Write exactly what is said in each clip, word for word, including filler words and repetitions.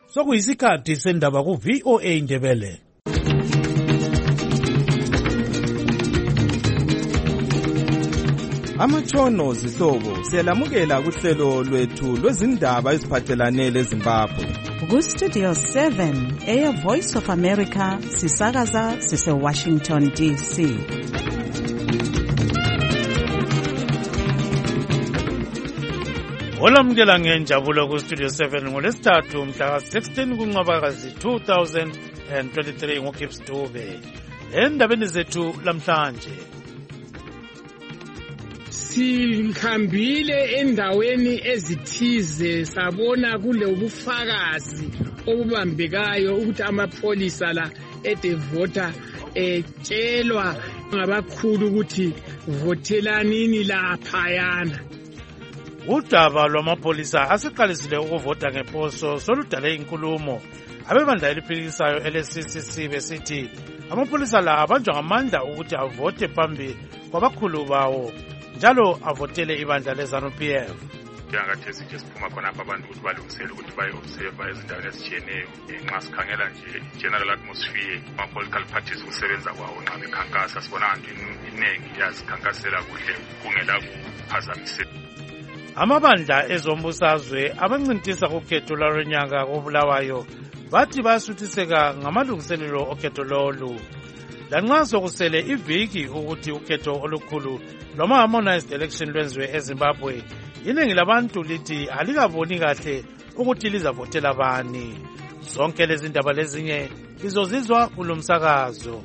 Sokuyisikhathi sendaba ku V O A Ndebele. Amatshono zihlobo siyalamukela kuhlelo lwethu lwezindaba eziphathelane leZimbabwe. Ku Studio seven eya Voice of America sisakaza sise Washington D C. Olamukela ngenjabulo ku Studio seven ngolesithathu mhla sixteen kuNcwabakazi two thousand twenty-three ngoKips Dube. Endabeni zethu lamhlanje sikhambile endaweni ezithize sabona kule ubufakazi obubambekayo ukuthi amapholisa la edevota etshelwa ngabakhulu ukuthi votelanini lapha yana. Udaba lwamapholisa asiqalisile ukuvota ngeposo soludale inkulumo abebandla eliphikisayo ele-C C C besithi amapholisa la abanjwa ngamandla ukuthi avote phambi kwabakhulu bawo njalo avotele ibandla le-ZANU P F. Njengathi nje siphuma khonapha abantu ukuthi balungisele ukuthi baye-observe ezindaweni ezitshiyeneyo nxa sikhangela nje general atmosphere ama-political parties ukusebenza kwawo nxa bekhankasa sibona nje iningi yazikhankasela kuhle kungela kuphazamiseka. Amabandla ezombusazwe abancintisa kukhetho lwanyanga kobulawayo bathi bayasuthiseka ngamalungiselelo okhetho lolu. Lanxa sokusele iviki ukuthi ukhetho olukhulu lwama-harmonized election lwenziwe eZimbabwe, iningi labantu lithi alikaboni kahle ukuthi lizavotela bani. Zonke lezi ndaba lezinye lizozizwa kulo msakazo.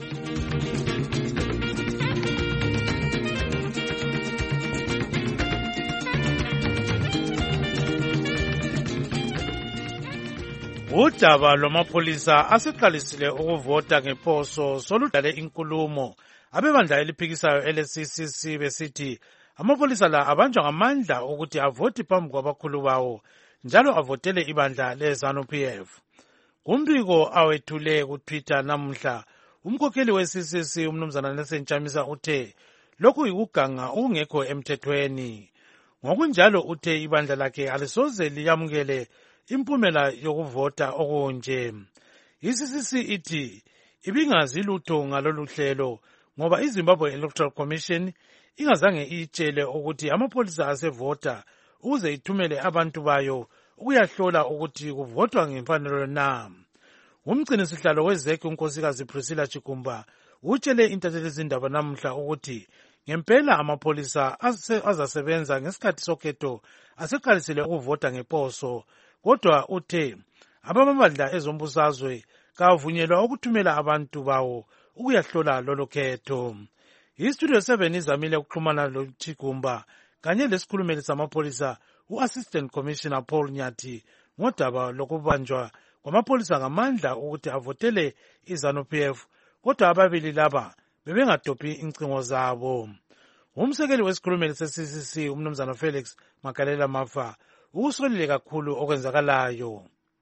Udaba lwamapholisa asiqalisile ukuvota ngeposo soludale inkulumo abebandla eliphikisayo ele-C C C besithi amapholisa la abanjwa ngamandla ukuthi avote phambi kwabakhulu bawo njalo avotele ibandla le-ZANU P F. Kumbiko awethule kuTwitter namuhla, umkhokheli we-C C C umnumzana Nelson Chamisa uthe lokhu yikuganga okungekho emthethweni. Ngokunjalo uthe ibandla lakhe alisoze liyamukele impumela yokuvota okunje. I-C C C ithi ibingazi lutho ngalolu hlelo ngoba iZimbabwe Electoral Commission ingazange itshele ukuthi amapholisa asevota ukuze ithumele abantu bayo ukuyahlola ukuthi kuvotwa ngemfanelo na. Umgcini sihlalo wezeki unkosikazi Priscilla Chikumba utshele intatheli zindaba namuhla ukuthi ngempela amapholisa azasebenza ngesikhathi sokhetho aseqalisile ukuvota ngeposo. Kodwa uthe abamabandla ezombusazwe kavunyelwa ukuthumela abantu bawo ukuyahlola lolo khetho. I-Studio seven izamile ukuxhumana loChigumba kanye lesikhulumeli samapholisa u-Assistant Commissioner Paul Nyathi ngodaba lokubanjwa kwamapholisa ngamandla ukuthi avotele i-ZANU P F, kodwa ababili laba bebengadophi incingo zabo. Umsekeli wesikhulumeli se-C C C umnumzana Felix Makalela Mafa ukusolile kakhulu okwenzakalayo.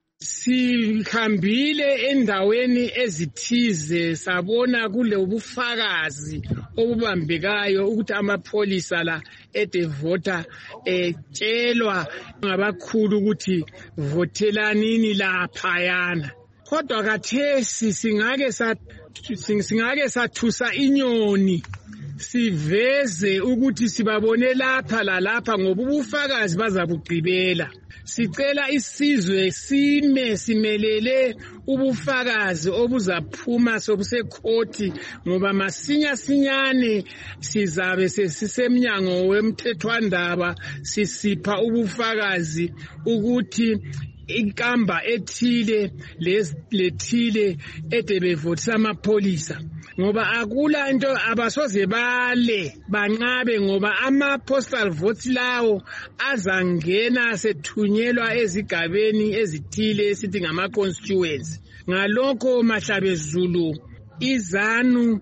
Sikhambile endaweni ezithize sabona kule ubufakazi obubambekayo ukuthi amapholisa la edevota etshelwa ngabakhulu ukuthi votelanini lapha yana. Kodwa kathesi singake sa singake sathusa inyoni siveze ukuthi sibabone lapha lalapha ngoba ubufakazi bazabugqibela. Sicela isizwe sime simelele ubufakazi obuzaphuma sobusekhoti ngoba masinya sinyane sizabe sesisemnyango wemthethwandaba sisipha ubufakazi ukuthi inkamba ethile lethile edebevotisa amapholisa ngoba akula into abasoze bale banqabe ngoba ama-postal votes lawo azangena sethunyelwa ezigabeni ezithile esithi ngama-constituency. Ngalokho Mahlabezulu iZANU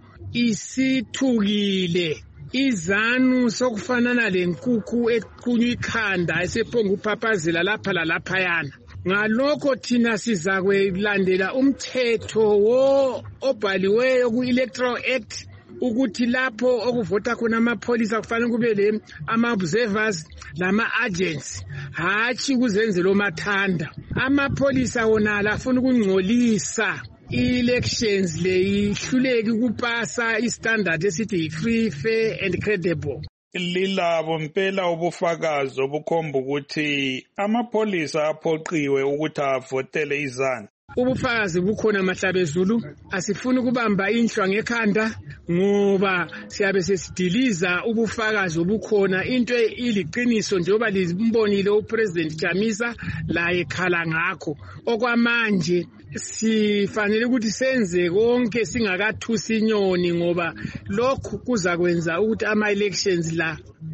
isithukile. iZANU sokufanana lenkukhu equnywa ikhanda esephonga uphaphazela lapha lalaphayana. Ngalokho thina sizakwelandela umthetho wo obhaliweyo ku-Electoral Act ukuthi lapho okuvota khona amapholisa kufanele kube le ama-observers lama-agents hatshi kuzenzelo mathanda. Amapholisa wona lafuna ukungcolisa i-elections leyihluleki ukupasa i-standard esithi free, fair and credible. Lilabo mpela ubufakazi obukhomba ukuthi amapholisa aphoqiwe ukuthi avotele izana. Ubufakazi bukhona Mahlabezulu, asifuni ukubamba inhlwa ngekhanda ngoba siyabe sesidiliza ubufakazi obukhona. Into iliqiniso njengoba limbonile uPresident Chamisa la ekhala ngakho. Okwamanje sifanele ukuthi senze konke singakathusi inyoni ngoba lokhu kuza kwenza ukuthi ama-elections la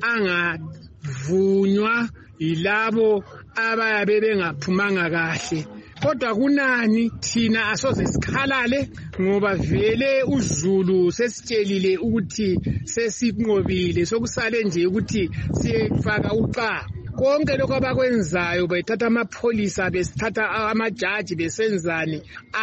angavunywa yilabo abayabe bengaphumanga kahle. Kodwa kunani thina asoze sikhalale ngoba vele uZulu sesitshelile ukuthi sesinqobile, sokusale nje ukuthi siyefaka uqa. Konke lokho abakwenzayo bethatha amapholisa besithatha amajaji besenzani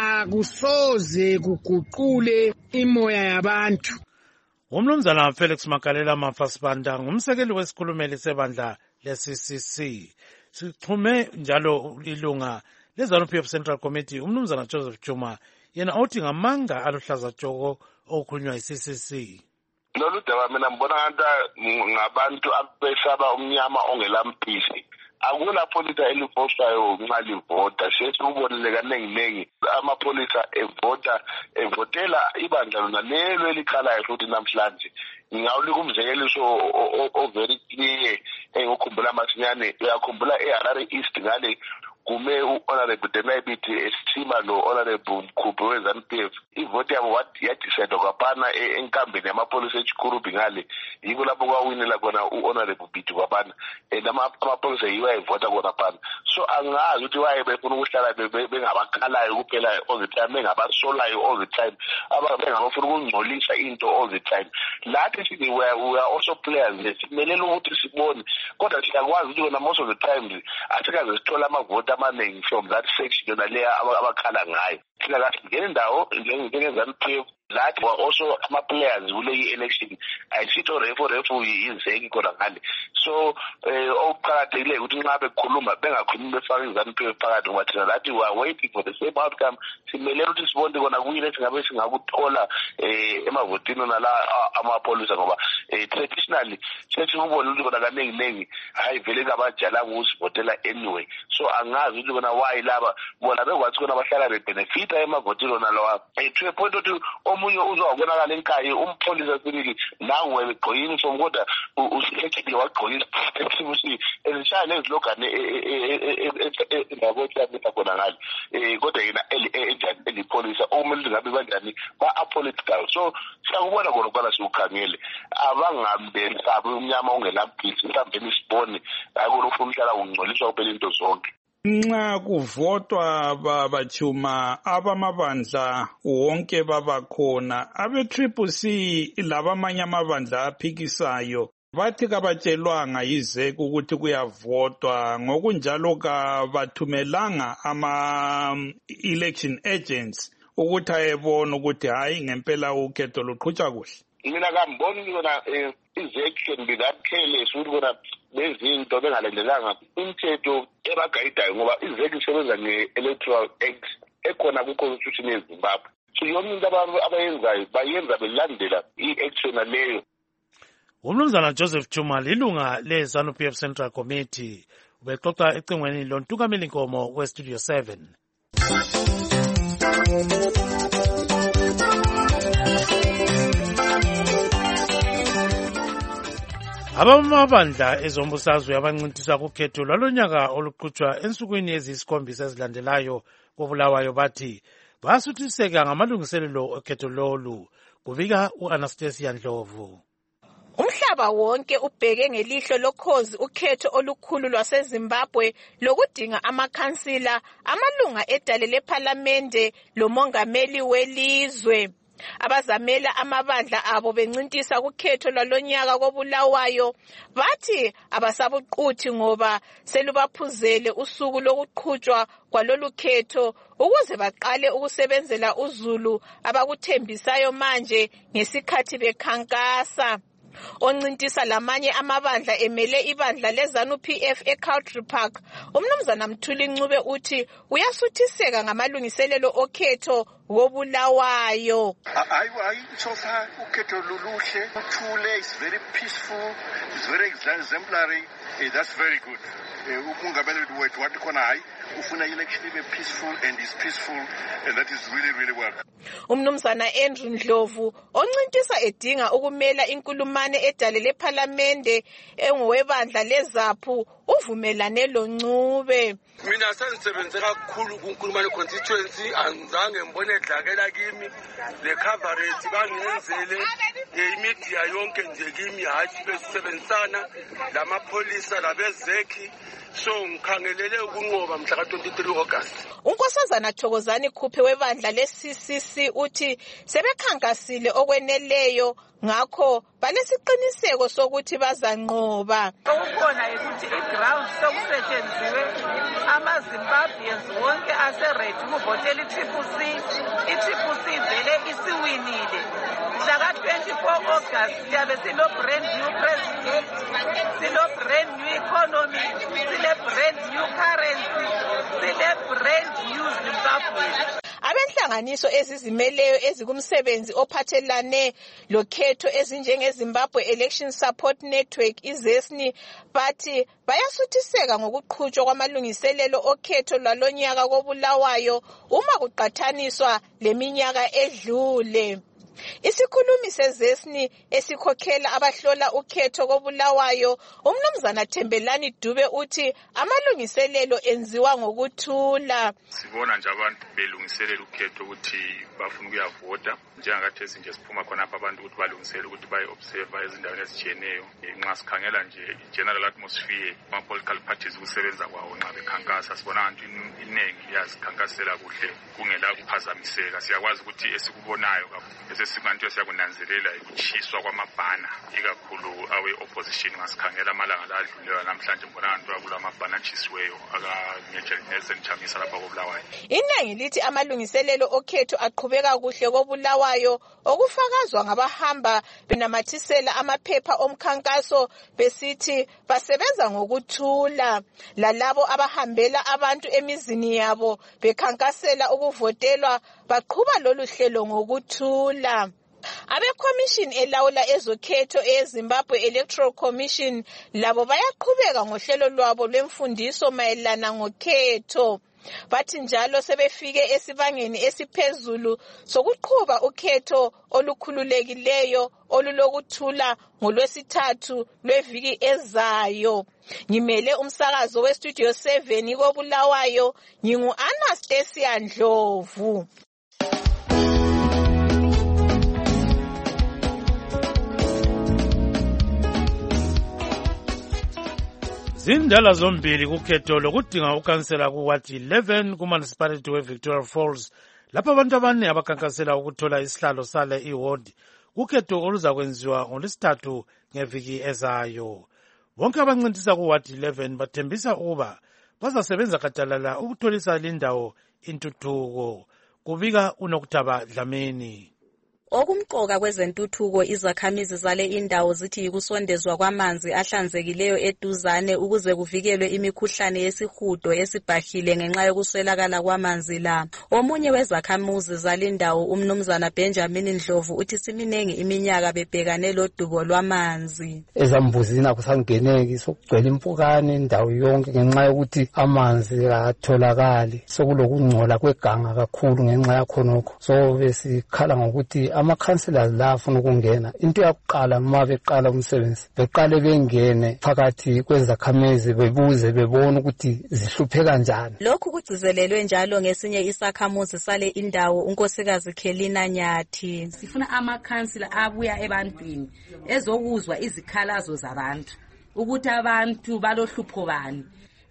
akusoze kuguqule imoya yabantu. Umnumzana Felix Makalela Mafasibanda ngumsekeli wesikhulumeli sebandla le-C C C. Sixhume njalo ilunga leZANU-P F Central Committee umnumzana Joseph Chuma yena othi ngamanga aluhlaza tshoko okukhulunywa yi-C C C. Lolu daba mina mbona ngabantu abesaba umnyama ongelampisi. Akula polisa elivotayo nxa livota sesibonile kaningi amapholisa evota evotela ibandla lona lelo elikhalayo futhi namhlanje. Ngawulika umzekeliso o very clear engikukhumbula masinyane uyakhumbula eHarare East ngale kume u-Honorable Demayibiti esima lo-Honorable Mkhuphe we-ZANU-P F. Ivoti yabo yadisedwa kwaphana enkambeni yamapholisa eChikurubi ngale. Yiko lapho kwawinela khona u-Honorable Biti kwaphana. Amapholisa yiwo ayivota khona phana. So angazi ukuthi waye befuna ukuhlala bengabakhalayo kuphela all the time, bengabasolayo all the time. Bengabafuna ukungcolisa into all the time. Lathi sithi we are also players. Simelele ukuthi sibone. Kodwa siyakwazi ukuthi kona most of the times asikaze sithola amavoti amaningi from that section yona leya abakhala ngayo. Thina kahle ngene indawo njenge-ZANU-P F that were also ama-players kule election ayisitho refo refo yizeki khona ngale. So okuqakathekile ukuthi nxa bekhuluma bengakhulumi befaka i-ZANU-P F phakathi ngoba thina lathi we are waiting for the same outcome. Simelele ukuthi sibone kona kuyini esingabe singakuthola emavotini nala amapholisa ngoba traditionally sesikubona ukuthi kona kaningi hayi vele ngabajala ukusivotela anyway. So angazi ukuthi kona why laba bona bekwathi kona bahlala bebenefita emavotini nona lawa. To a point ukuthi omunye uzobonakala enkayi umpholisa sibili nawe begqoka uniform kodwa usekile wagqoka isibusi ezishaya nezilogane endaboti lapha khona ngale. Kodwa yena elipholisa okumele ngabe kanjani ba-apolitical. So siyakubona khona ukubana siwukhangele abangambesabi umnyama ongelampisi mhlawumbe nisibone ayikho ufuna umhlala ungcoliswa kuphela into zonke. Nxa kuvotwa babachuma abamabandla wonke babakhona abe-Triple C labamanye amabandla aphikisayo bathi kabatshelwanga yizeki ukuthi kuyavotwa ngokunjalo kabathumelanga ama-election agents ukuthi ayebona ukuthi hayi ngempela ukhetho luqhutshwa kuhle. Mina kamboni yona izeki can be that careless ukuthi kona lezinto bengalandelanga imithetho ebagayidayo ngoba izeki isebenza nge-electoral act ekhona ku-constitution yeZimbabwe. So yonke into abantu abayenzayo bayenza belandela i-action leyo. Umnumzana Joseph Chuma lilunga le-ZANU-P F Central Committee ubexoxa ecingweni loNtukameli Nkomo we-Studio seven. Abamabandla ezombusazwe abancintiswa kukhetho lwalonyaka oluqhutshwa ensukwini eziyisikhombisa ezilandelayo koBulawayo bathi basuthiseka ngamalungiselelo okhetho lolu. Kubika u-Anastasia Ndlovu. Umhlaba wonke ubheke ngelihlo lokhozi ukhetho olukhulu lwaseZimbabwe lokudinga amakhansila, amalunga edale lephalamende lomongameli welizwe. Abazamela amabandla abo bencintisa kukhetho lwalonyaka kobulawayo bathi abasabuquthi ngoba selubaphuzele usuku lokuqhutshwa kwalolu khetho ukuze baqale ukusebenzela uzulu abakuthembisayo manje ngesikhathi bekhankasa. Oncintisa lamanye amabandla emele ibandla leZANU P F eCountry Park, umnumzana Mthuli Ncube uthi uyasuthiseka ngamalungiselelo okhetho wobulawayo. Hayi hayi so far ukhetho luluhle, uthule, is very peaceful, is very exemplary. Hey, that's very good. Ukungamele wethu wathi khona hayi ufuna election ibe peaceful and is peaceful, and that is really really well. Umnumzana Andrew Ndlovu oncintisa edinga ukumela inkulumane edale leParliamente engowebandla leZAPU uvumelane lo Ncube. Mina sengisebenze kakhulu kunkulumane constituency, angizange ngibone edlakela kimi le coverage bangenzele imedia yonke nje kimi hathi besebenzisana lamapolisa labezekhi. So ngikhangelele ukunqoba mhla ka twenty-three August. Unkosazana Thokozani Khuphe webandla le-C C C uthi sebekhankasile okweneleyo ngakho balesiqiniseko sokuthi bazanqoba. Okukhona ukuthi iground sokusetshenziswe ama-Zimbabweans wonke ase-ready ukuvotela i-Triple C. I-Triple C vele isiwinile. Mhla ka twenty-four August siyabe silo brand new president, silo brand new economy, sile brand new currency, sile brand new Zimbabwe. Abenhlanganiso ezizimeleyo ezikumsebenzi ophathelane lokhetho ezinjenge Zimbabwe Election Support Network izesni bathi bayasuthiseka ngokuqhutshwa kwamalungiselelo okhetho lwalonyaka kobulawayo uma kuqathaniswa leminyaka edlule. Isikhulumi sezesni esikhokhela abahlola ukhetho kobulawayo umnumzana Thembelani Dube uthi amalungiselelo enziwa ngokuthula. Sibona nje abantu belungiselela ukhetho ukuthi bafuna ukuyavota njengakathesi nje siphuma khona apha abantu ukuthi balungiselela ukuthi baye observe ezindaweni ezitshiyeneyo. Nxa sikhangela nje general atmosphere ama political parties ukusebenza kwawo nxa bekhankasa sibona nje iningi liyazikhankasela kuhle kungela kuphazamiseka. Siyakwazi ukuthi esikubonayo sesibantu siyakunanzelela ukuchiswa kwamabhana ikakhulu awe opposition ngasikhangela amalanga la adluleyo namhlanje mbona abantu akulamabhana achisiweyo aka Nelson Chamisa lapha kobulawayo. Iningi lithi amalungiselelo okhetho aqhubeka kuhle kobulawayo okufakazwa ngabahamba benamathisela amaphepha omkhankaso besithi basebenza ngokuthula. Lalabo abahambela abantu emizini yabo bekhankasela ukuvotelwa baqhuba lolu hlelo ngokuthula. Abe-commission elawula ezokhetho eZimbabwe Electoral Commission labo bayaqhubeka ngohlelo lwabo lwemfundiso mayelana ngokhetho. Bathi njalo sebefike esibangeni esiphezulu sokuqhuba ukhetho olukhululekileyo olulokuthula ngolwesithathu lweviki ezayo. Ngimele umsakazo weStudio seven kobulawayo ngingu Anastasia Ndlovu. Zindala zombili kukhetho lokudinga ukhansela kuward eleven kumunicipality weVictoria Falls lapha abantu abane abakhankasela ukuthola isihlalo sale iward kukhetho oluzakwenziwa ngolwesithathu ngeviki ezayo. Bonke abancintisa kuward eleven bathembisa ukuba bazasebenza gadalala ukutholisa lindawo intuthuko. Kubika uNokuthaba Dlamini. Okumqoka kwezentuthuko izakhamizi zale indawo zithi yikusondezwa kwamanzi ahlanzekileyo eduzane ukuze kuvikelwe imikhuhlane yesihudo esibhahile ngenxa yokuswelakala kwamanzi la. Omunye wezakhamuzi zale indawo umnumzana Benjamin Ndlovu uthi siminengi iminyaka bebhekane lodubo lwamanzi. Ezambuzini akusangeneki sokugcwele impukane indawo yonke ngenxa yokuthi amanzi atholakali sokulokungcola kweganga kakhulu ngenxa yakhonokho. So besikhala ngokuthi ama-councillors la afuna ukungena into yakuqala noma beqala umsebenzi beqale bengene phakathi kwezakhamizi bebuze bebona ukuthi zihluphe kanjani. Lokhu kugcizelelwe njalo ngesinye isakhamuzi sale indawo unkosikazi Khelina Nyathi. Sifuna ama-councillor abuya ebantwini ezokuzwa izikhalazo zabantu ukuthi abantu balohlupho bani.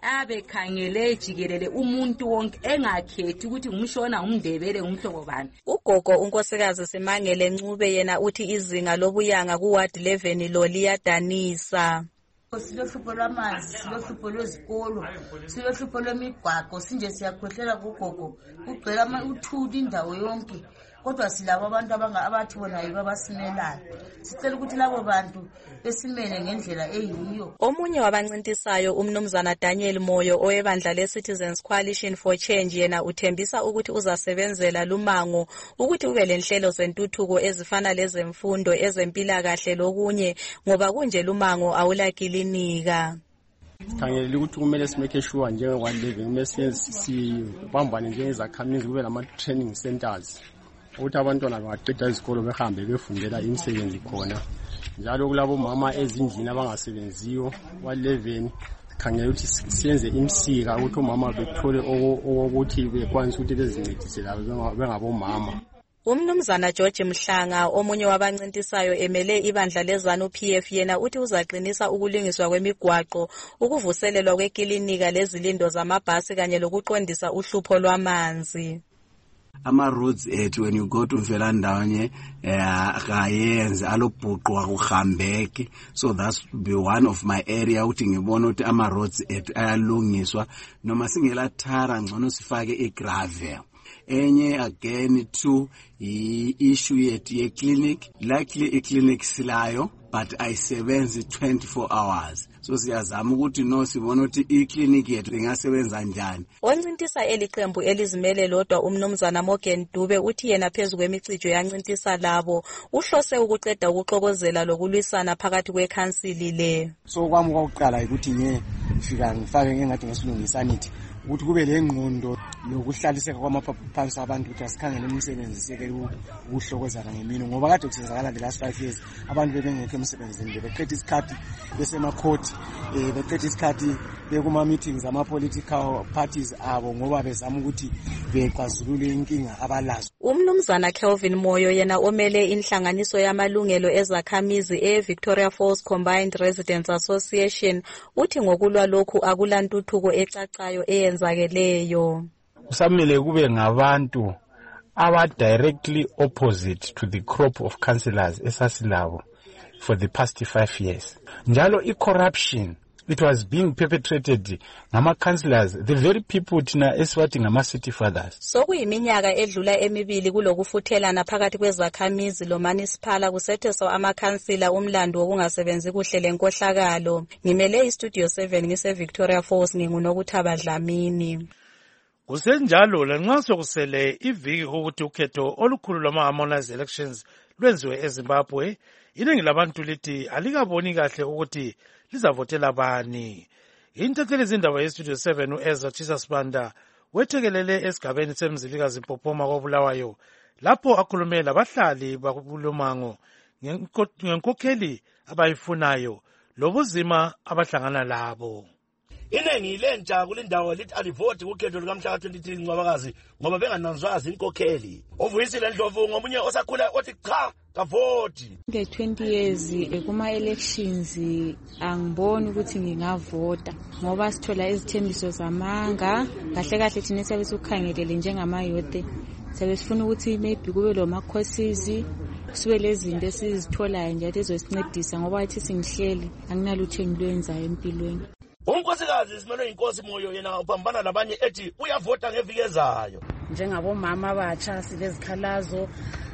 abekhangele jikelele umuntu wonke engakhethi ukuthi ngumshona umndebele ngumhlobo bani. Ugogo unkosikazi Simangele Ncube yena uthi izinga lobuyanga ku ward eleven lo liyadanisa. Silohlupho lwamanzi, silohlupho lwezikolo, silohlupho lwemigwaqo, sinje siyakhohlela kugogo, kugcwele uthuli indawo yonke. Kodwa silabo abantu abathi bona yibo abasimelayo. Sicela ukuthi labo bantu besimele ngendlela eyiyo. Omunye wabancintisayo umnumzana Daniel Moyo owebandla le-Citizens Coalition for Change yena uthembisa ukuthi uzasebenzela lumango ukuthi ube lenhlelo zentuthuko ezifana lezemfundo, ezempilakahle lokunye ngoba kunje lumango awulakilinika. Sikhangele ukuthi kumele simake sure njenge-ward eleven kumele sibambane njengezakhamizi kube lama-training centers ukuthi abantwana baqeda izikolo behambe befundela imisebenzi khona. Njalo kulabo mama ezindlini abangasebenziyo ward eleven sikhangele ukuthi siyenze imsika ukuthi omama bethole okokuthi bekwanise ukuthi bezincedise labo bengabomama. Umnumzana George Mhlanga omunye wabancintisayo emele ibandla leZanu P F yena uthi uzaqinisa ukulungiswa kwemigwaqo, ukuvuselelwa kwekilinika lezilindo zamabhasi kanye lokuqondisa uhlupho lwamanzi. Ama roads ethu when you go to Mfelandawonye akayenze alobhuqwa kuhambeke, so that's be one of my area uthi ngibona ukuthi ama roads ethu ayalungiswa noma singela thara ngcono sifake igravel. Enye again to i-issue yethu ye-clinic, likely i-clinic silayo but ayisebenzi twenty-four hours, so siyazama ukuthi no sibona ukuthi i-clinic yethu ingasebenza njani. Oncintisa eliqembu elizimele lodwa umnumzana Morgan Dube uthi yena phezu kwemicijo yancintisa labo uhlose ukuqeda ukuxokozela lokulwisana phakathi kwekhansili le. So kwami kwakuqala ukuthi nge fika ngifake ngengathi ngesilungisanithi ukuthi kube lengqondo yokuhlaliseka kwamaphaphu phansi abantu ukuthi asikhangele imisebenzi sike ukuhlokozana ngemini ngoba kade kusenzakala the last five years abantu bebengekho emsebenzini beqedisa isikhathi besemakhoti eh beqedisa isikhathi bekuma meetings ama political parties abo ngoba bezama ukuthi beqazulule inkinga abalazo. Umnumzana Kelvin Moyo yena omele inhlanganiso yamalungelo ezakhamizi eVictoria Falls Combined Residents Association uthi ngokulwa lokhu akulantuthuko ecacayo eyenzakeleyo. Kusamele kube ngabantu aba directly opposite to the crop of councillors esasilabo for the past five years. Njalo i-corruption it was being perpetrated ngama councillors, the very people thina esiwathi ngama city fathers. So kuyiminyaka edlula emibili kulokufuthelana phakathi kwezakhamizi lo municipal kusetheswa ama councillor umlando wokungasebenzi kuhle lenkohlakalo. Ngimele istudio seven ngise Victoria Falls ngingunokuthaba Dlamini. Kusenjalo lanxa sokusele iviki ukuthi ukhetho olukhulu lwama-harmonized elections lwenziwe eZimbabwe, iningi labantu lithi alikaboni kahle ukuthi lizavotela bani. Intatheli zindaba yestudio seven uEzra Chisasbanda wethekelele esigabeni semzilikazi Mpophoma koBulawayo lapho akhulume labahlali bakulumango ngenkokheli abayifunayo lobuzima abahlangana labo. Inengi lentsha kulindawo lithi alivoti ukhetho lukamhla twenty-three Ncwabakazi ngoba bengananzwazi inkokheli. Ovuyisile Ndlovu ngomunye osakhula othi cha kavoti. Nge twenty years kuma elections angiboni ukuthi ngingavota ngoba sithola izithembiso zamanga kahle kahle thina siyabe sikukhangelele njengamayothe. Siyabe sifuna ukuthi maybe kube lo makhosizi sibe lezinto esizitholayo nje ezosincedisa ngoba athi singihleli anginalutho engilwenzayo empilweni. Unkosikazi Simelo Inkosi Moyo yena uphambana labanye ethi uyavota ngeviki ezayo. Njengabomama abatsha silezikhalazo,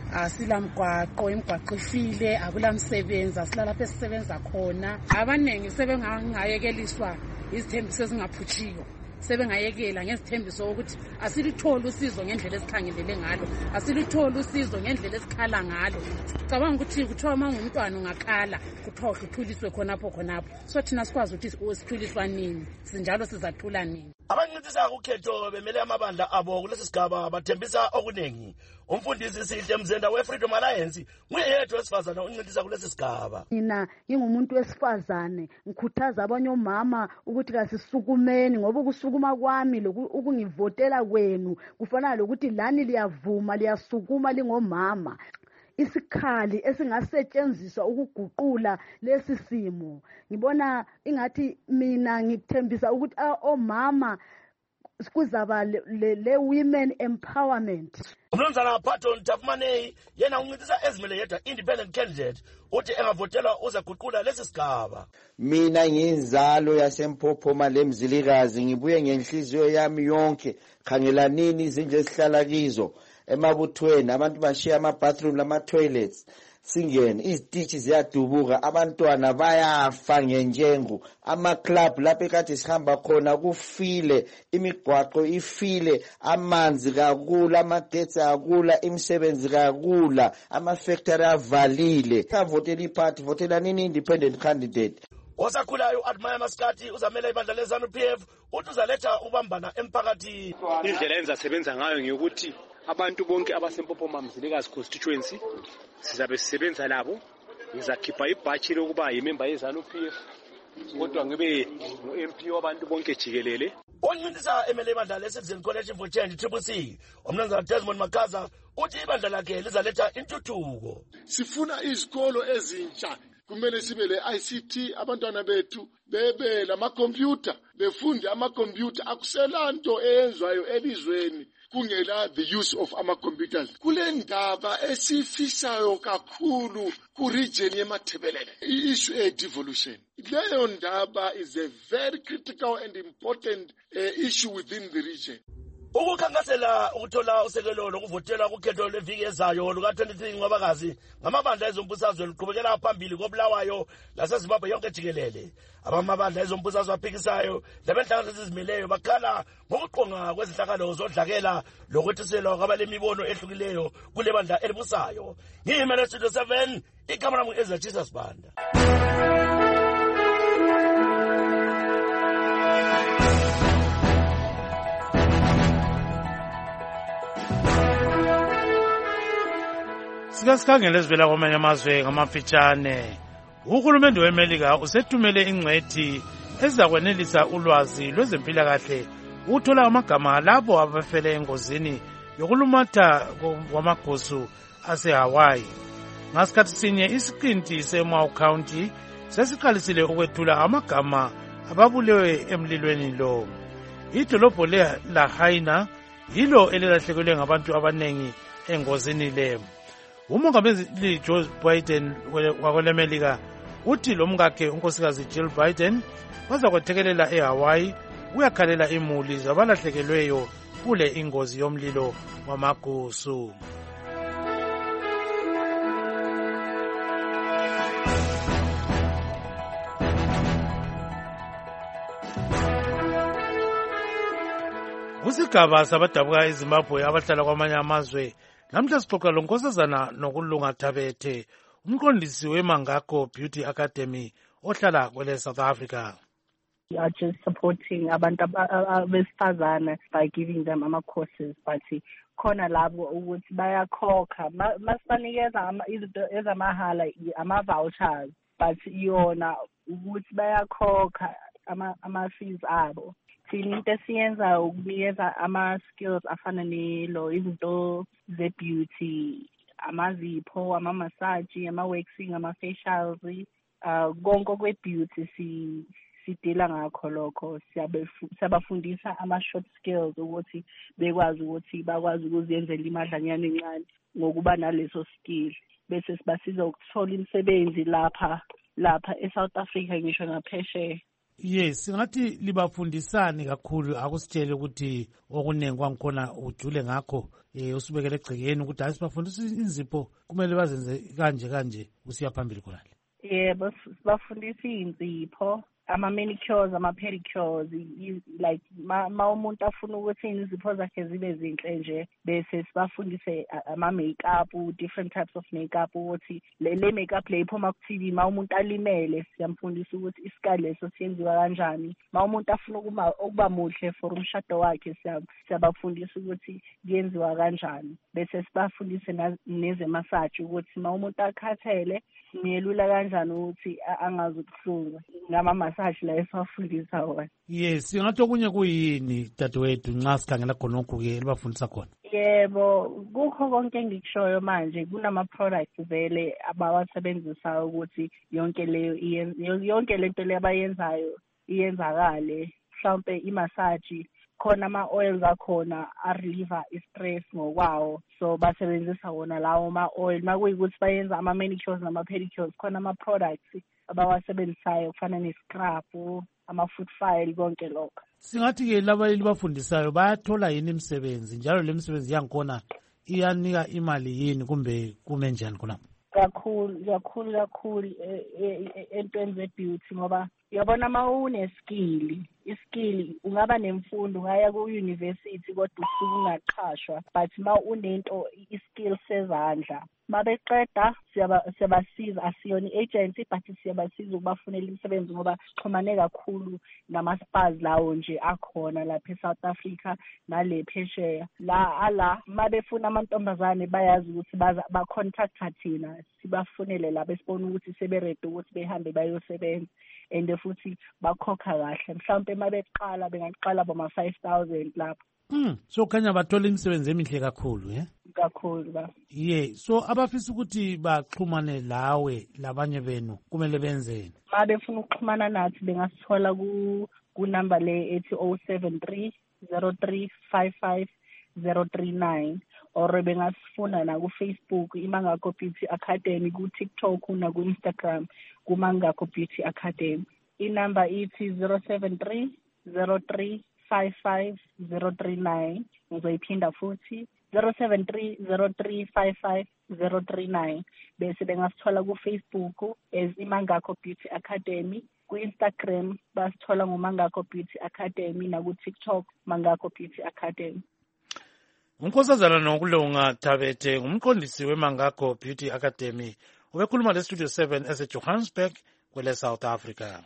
asilamgwaqo, imigwaqo ifile, akulamsebenzi, asilapha esisebenza khona. Abanengi sebengayekeliswa izithembiso ezingaphuthiyo. Sebengayekela ngezithembiso ukuthi asilithole usizo ngendlela esikhangelele ngalo, asilithole usizo ngendlela esikhala ngalo. Cabanga ukuthi kuthiwa mangumntwana ungakhala kuthiwa uthuliswe khonapho khonapho. So thina sikwazi ukuthi usithuliswa nini, sinjalo sizathula nini. Abancincisa ukhetho bemele amabandla abo kulesi sigaba bathembisa okunengi. Umfundisi Sihle Mzenda weFreedom Alliance nguyedwa wesifazana uncincisa kulesi sigaba. Mina ngingumuntu wesifazane ngikhuthaza abanye omama ukuthi kasisukumeni ngoba ukusukuma kwami ukungivotela kwenu kufana lokuthi lani liyavuma liyasukuma lingomama. isikhali esingasetshenziswa ukuguqula lesi simo. Ngibona ingathi mina ngikuthembisa ukuthi omama kuzaba le women empowerment. Umnumzana Patton Tafumane yena uncedisa ezimele yedwa independent candidate uthi engavotela uzaguqula lesi sigaba. Mina ngiyinzalo yaseMpophoma lemzilikazi ngibuye ngenhliziyo yami yonke khangelanini izindlu esihlala kizo emabuthweni abantu bashiya ama bathroom lama toilets singene izitishi ziyadubuka abantwana bayafa ngenjengo ama club lapho ekade sihamba khona kufile imigwaqo ifile amanzi kakula amagetsi akula imisebenzi kakula ama factory avalile savotela iparty votela nini independent candidate. Osakhulayo uAdmire Maskati uzamela ibandla leZANU P F uthi uzaletha ubambana emphakathini. Indlela enza sebenza ngayo ngiyukuthi abantu bonke abaseMpophoma Mzilikazi constituency sizabe sisebenza labo ngizakhipha ibhatshi lokuba yimember yeZANU P F kodwa ngibe no-M P wabantu bonke jikelele. Oncindisa emele ibandla leCitizen Coalition for Change Triple C umnumzana Desmond Makaza uthi ibandla lakhe lizaletha intuthuko. Sifuna izikolo ezintsha kumele sibe le I C T abantwana bethu bebe lamakhompyutha befunde amakhompyutha akuselanto eyenzwayo elizweni kungela the use of ama-computers. Kule ndaba esifisayo kakhulu ku-region yeMathebelele i-issue e-devolution. Leyo ndaba is a very critical and important uh, issue within the region. Ukukhankasela ukuthola usekelo lokuvotela kukhetho leviki ezayo luka twenty-three Ncwabakazi ngamabandla ezombusazwe liqhubekela phambili koBulawayo laseZimbabwe yonke jikelele. Abamabandla ezombusazwe aphikisayo labenhlangano ezizimeleyo bakhala ngokuqonga kwezinhlakalo zodlakela lokuthiselwa kwabalemibono ehlukileyo kule bandla elibusayo. Ngiyimele Studio seven ikamera mu Ezra Jesus Banda. Sikasikhangele ezivela kwamanye amazwe ngamafitshane. Uhulumende weMelika usethumele ingcwethi ezakwenelisa ulwazi lwezempilakahle ukuthola amagama labo abafele engozini yokulumatha kwamagusu ase-Hawaii. Ngasikhathi sinye isiqinti se-Mau County sesiqalisile ukwethula amagama ababulewe emlilweni lo. Idolobho le-Lahaina yilo elilahlekelwe ngabantu abanengi engozini le. Umongameli Joe Biden wakwelemelika uthi lo mkakhe unkosikazi Jill Biden bazakwethekelela eHawaii uyakhalela imuli zabalahlekelweyo kule ingozi yomlilo wamagusu. Kusigaba sabadabuka eZimbabwe abahlala kwamanye amazwe namhla sixoxa lo nkosazana nokulunga Thabethe umqondisi weMangako Beauty Academy ohlala kwele South Africa. We are just supporting abantu besifazane by giving them ama courses but khona labo ukuthi bayakhokha masibanikeza izinto ezamahala ama vouchers but yona ukuthi bayakhokha ama ama fees abo. Thina into esiyenza ukunikeza ama-skills afana nelo izinto ze-beauty, amazipho, ama-massage, ama-waxing, ama-facials, uh, konke kwe-beauty si sidila ngakho lokho. Siyabafundisa ama-short skills ukuthi bekwazi ukuthi bakwazi ukuzenzela imadlanyana encane ngokuba naleso skill. Bese sibasiza ukuthola imisebenzi lapha lapha eSouth Africa ngisho naphesheya. Yes, ngathi libafundisani kakhulu akusitshele ukuthi okuningi kwangikhona ujule ngakho eh usibekele egcekeni ukuthi asibafundisa inzipho kumele bazenze kanje kanje usiya phambili khona. Yebo, sibafundisa inzipho, ama manicures, ama pedicures, like ma umuntu afuna ukuthi inzipho zakhe zibe zinhle nje bese sibafundise ama makeup, different types of makeup ukuthi le makeup le iphuma ku T V ma umuntu alimele siyamfundisa ukuthi isikali leso siyenziwa kanjani. Ma umuntu afuna ukuba ukuba muhle for umshado wakhe siyabafundisa ukuthi kuyenziwa kanjani bese sibafundise neze massage ukuthi ma umuntu akhathele niyelula kanjani ukuthi angazi ukuhlunga ngama massage la esifundisa wona. Yes, ngathi okunye kuyini dadewethu nxa sikhangela khona okho ke libafundisa khona. Yebo, kukho konke engikushoyo manje kunama-products vele abawasebenzisayo ukuthi yonke leyo yonke lento le abayenzayo iyenzakale. Mhlawumpe imasaji khona ama-oils akhona a-reliever i-stress ngokwawo, so basebenzisa wona lawo ma-oil. Makuyikuthi bayenza ama-manicures nama-pedicures khona ama-products abawasebenzisayo kufana ne-scrub, ama-foot file, konke lokho. Singathi-ke labaleli bafundisayo bayathola yini imisebenzi, njalo le misebenzi yangikhona iyanika imali yini kumbe kume njani khonapho? Kakhulu kakhulu kakhulu entweni ze-beauty ngoba uyabona uma une-skill, i-skill ungaba nemfundo ungaya ku-university kodwa usuke ungaqashwa, but uma unento i-skill sezandla mabeqeda siyabasiza, asiyona i-agency but siyabasiza ukubafunela imisebenzi ngoba xhumane kakhulu nama-spas lawo nje akhona lapha e-South Africa nale phesheya. La ala mabefuna amantombazane bayazi ukuthi ba-contacta thina sibafunele la besibona ukuthi seberede ukuthi behambe bayosebenza and futhi bakhokha kahle. Mhlawumpe mabeqala bengaqala boma five thousand lapho. Mm, so kanya bathola imisebenzi emihle kakhulu, eh? Kakhulu ba. Yeah, so abafisa ukuthi baxhumane lawe labanye benu kumele benzeni? Ma befuna ukuxhumana nathi bengasithola ku ku number le ethi oh seven three zero three five five zero three nine or bengasifuna na ku Facebook iMangakho Beauty Academy, ku TikTok na ku Instagram ku Mangakho Beauty Academy. I number ithi zero seven three zero three five five zero three nine, ngizoyiphinda futhi zero seven three zero three five five zero three nine. Bese bengasithola ku Facebook as iMangakho Beauty Academy, ku Instagram basithola ngoMangakho Beauty Academy na ku TikTok Mangakho Beauty Academy. Unkosazana Nokulunga Thabethe ngumqondisi weMangakho Beauty Academy ubekhuluma le Studio seven ese Johannesburg kwele South Africa.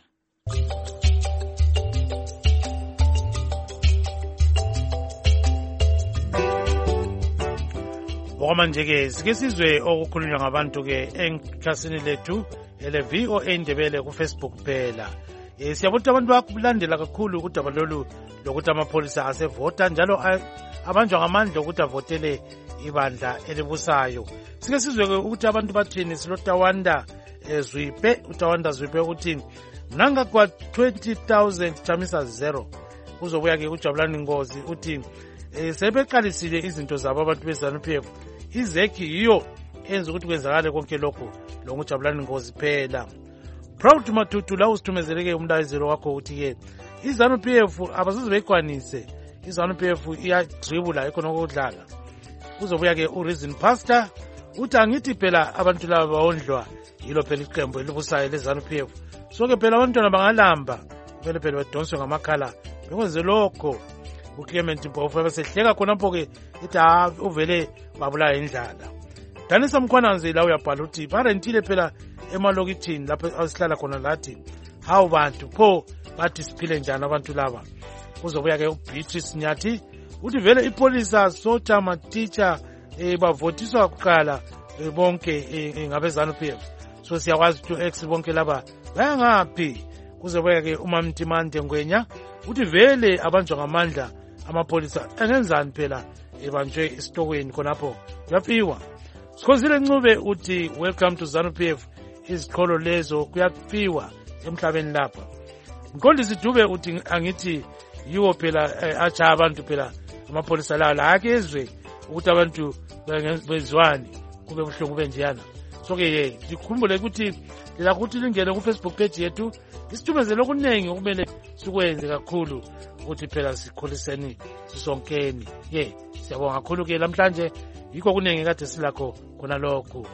Okwamanje-ke sike sizwe okukhulunywa ngabantu-ke ekhasini lethu ele V O A Ndebele ku-Facebook phela. Eh siyabona abantu bakulandela kakhulu udaba lolu lokuthi amapholisa asevota njalo abanjwa ngamandla ukuthi avotele ibandla elibusayo. Sike sizwe ukuthi abantu bathini silotawanda ezwipe utawanda zwipe ukuthi mnanga kwa twenty thousand chamisa zero kuzobuya-ke uJabulani Ngozi uthi eh sebeqalisile izinto zabo abantu beZANU-P F. Izeki yiyo enza ukuthi kwenzakale konke lokho lo nguJabulani Ngozi phela. Proud Matutu la usithumezeleke umlayezelo wakho uthi-ke iZANU-P F abazuze beyikwanise, iZANU-P F iyadribula ekhona ukudlala. Kuzobuya-ke uReason Pastor uthi angithi phela abantu laba bawondlwa yilo phela iqembu elibusayo leZANU-P F. So-ke phela abantwana bangalamba kumele phela badonswe ngamakhala bekwenze lokho. uClement Mpofu abesehleka khonapho-ke ithi ha uvele babulawa indlala. Danisa Mkhwananzi la uyabhala uthi barentile phela emalokithini lapho asihlala khona lathi hawu bantu pho bathi siphile njani abantu laba. Kuzobuya-ke uBeatrice Nyathi uthi vele ipolisa soja ma-teacher eh, bavotiswa kuqala eh, bonke eh, ngabeZANU-P F. So siyakwazi ukuthi ex bonke laba bayangaphi. Kuzobuya-ke uMamtimande Ngwenya uthi vele abanjwa ngamandla amapolisa engenzani phela ebanjwe isitokweni khonapho kuyafiwa. Sikhosile Ncube uthi welcome to ZANU-P F, iziqholo lezo kuyafiwa emhlabeni lapha. Mqondisi Dube uthi angithi yiwo phela acha abantu phela amapolisa la la akezwe ukuthi abantu bezwani kube buhlungu benjiyana. So ke ye ngikhumbule ukuthi la ukuthi lingene ku Facebook page yethu isithumezelo okuningi okumele sikwenze kakhulu ukuthi phela sikholiseni sisonkeni. Ye siyabonga kakhulu ke namhlanje yikho kuningi kade silakho khona lokho.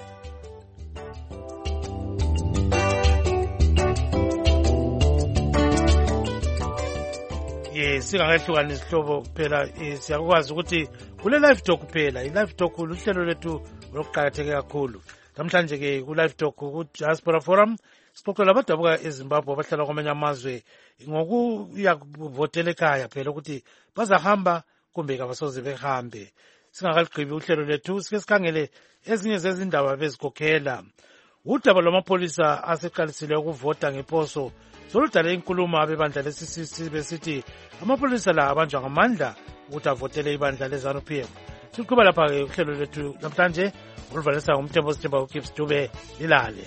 Ye singakahlukanisa isihlobo phela siyakwazi ukuthi kule live talk phela i live talk luhlelo lethu lokuqakatheke kakhulu. Namhlanje ke ku live talk ku Diaspora Forum sixoxela abadabuka eZimbabwe abahlala kwamanye amazwe ngokuya kuvotela ekhaya phela ukuthi bazahamba kumbe kabasoze behambe. Singakaligqibi uhlelo lethu sike sikhangele ezinye zezindaba bezikhokhela. Udaba lwamapolisa aseqalisile ukuvota ngeposo soludale inkulumo abebandla le-C C C besithi amapolisa la abanjwa ngamandla ukuthi avotele ibandla leZANU-P F. siqhuba lapha-ke uhlelo lwethu namhlanje oluvalisa ngumthembo sithemba ugibbs dube lilale.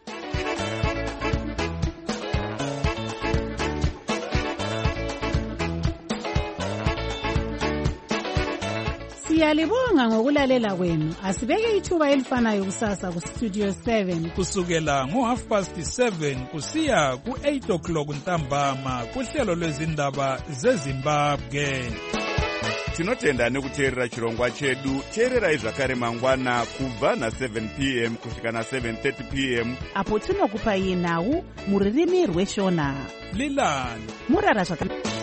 Siyalibonga ngokulalela kwenu. Asibeke ithuba elifanayo kusasa ku Studio seven kusukela ngo half past seven kusiya ku eight o'clock ntambama kuhlelo lwezindaba zeZimbabwe. Tinotenda nekuteerera chirongwa chedu. Teererai zvakare mangwana kubva na seven p m kusvika na seven thirty p m apo tinokupai nhau muririmi rweshona. Lilani murara zvakanaka.